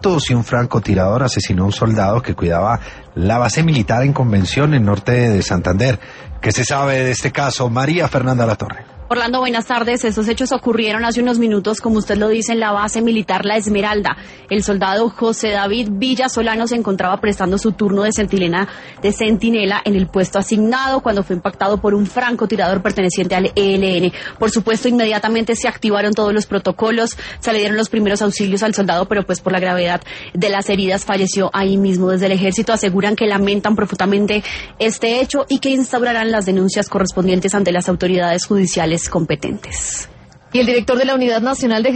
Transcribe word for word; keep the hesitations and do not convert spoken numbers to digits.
minutos y un francotirador asesinó a un soldado que cuidaba la base militar en Convención en norte de Santander. ¿Qué se sabe de este caso? María Fernanda Latorre. Orlando, buenas tardes. Estos hechos ocurrieron hace unos minutos, como usted lo dice, en la base militar La Esmeralda. El soldado José David Villa Solano se encontraba prestando su turno de centinela, de centinela en el puesto asignado cuando fue impactado por un francotirador perteneciente al E L N. Por supuesto, inmediatamente se activaron todos los protocolos, se le dieron los primeros auxilios al soldado, pero pues por la gravedad de las heridas falleció ahí mismo. Desde el ejército aseguran que lamentan profundamente este hecho y que instaurarán las denuncias correspondientes ante las autoridades judiciales competentes. Y el director de la Unidad Nacional de